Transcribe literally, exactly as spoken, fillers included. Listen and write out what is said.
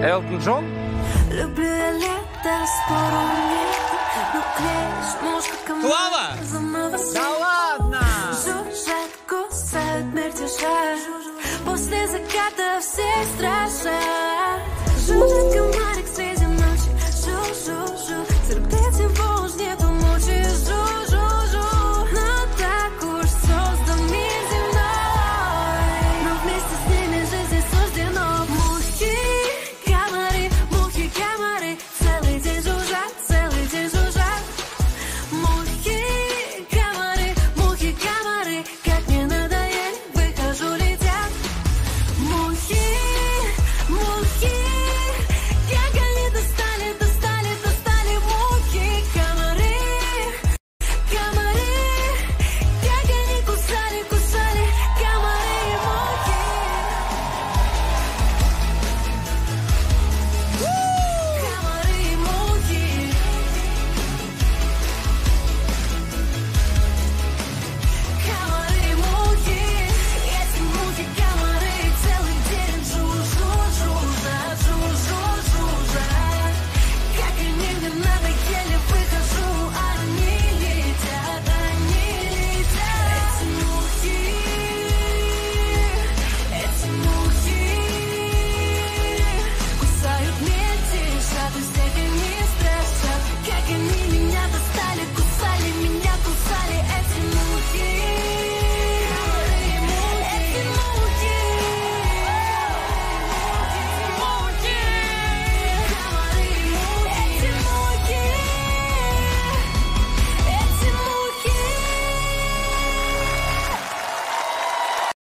Элтон Джон? Люблю я лето, спору нет. Ну, клеишь мушку ко мне. Клава! Да ладно! Жужжат, кусают, мир держат. После заката все страны.